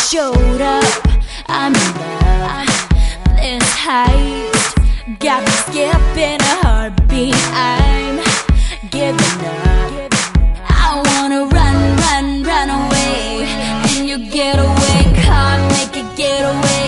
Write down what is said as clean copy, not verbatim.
showed up, I'm in love. This heist got me skipping a heartbeat. I'm giving up. I wanna run, run, run away, and you get away. Can't make it get away.